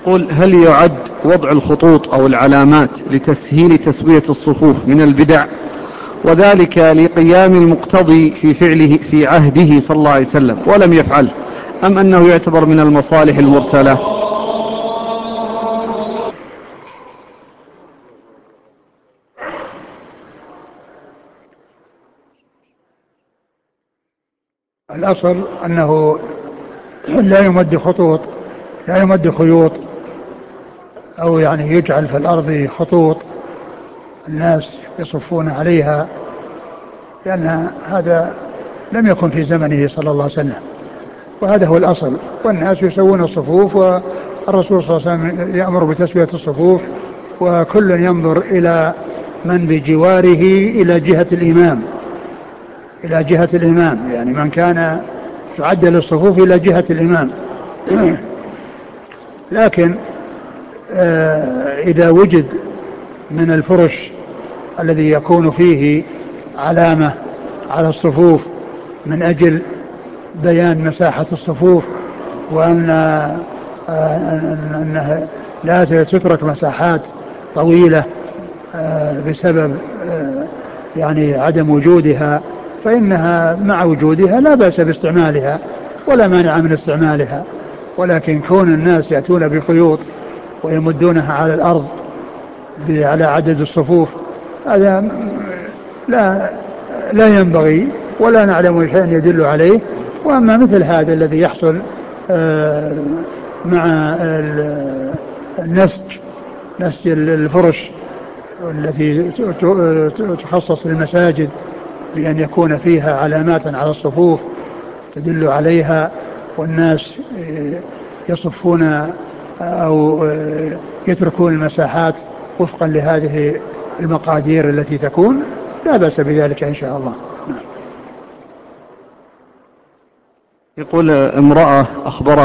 يقول: هل يعد وضع الخطوط أو العلامات لتسهيل تسوية الصفوف من البدع، وذلك لقيام المقتضي في فعله في عهده صلى الله عليه وسلم ولم يفعله، أم أنه يعتبر من المصالح المرسلة؟ الأصل أنه لا يمد خطوط، لا يمد خيوط، أو يعني يجعل في الأرض خطوط الناس يصفون عليها، لأن هذا لم يكن في زمنه صلى الله عليه وسلم، وهذا هو الأصل. والناس يسوون الصفوف، والرسول صلى الله عليه وسلم يأمر بتسوية الصفوف، وكل ينظر إلى من بجواره إلى جهة الإمام، إلى جهة الإمام، يعني من كان يعدل الصفوف إلى جهة الإمام. لكن إذا وجد من الفرش الذي يكون فيه علامة على الصفوف من أجل بيان مساحة الصفوف، وأن أنها لا تترك مساحات طويلة بسبب يعني عدم وجودها، فإنها مع وجودها لا بأس باستعمالها ولا مانع من استعمالها. ولكن كون الناس يأتون بخيوط ويمدونها على الأرض على عدد الصفوف، هذا لا لا ينبغي، ولا نعلم شيئا يدل عليه. وأما مثل هذا الذي يحصل مع النسج، نسج الفرش التي تخصص للمساجد بأن يكون فيها علامات على الصفوف تدل عليها، والناس يصفون أو يتركون المساحات وفقا لهذه المقادير التي تكون، لا بأس بذلك إن شاء الله. يقول: امرأة أخبرها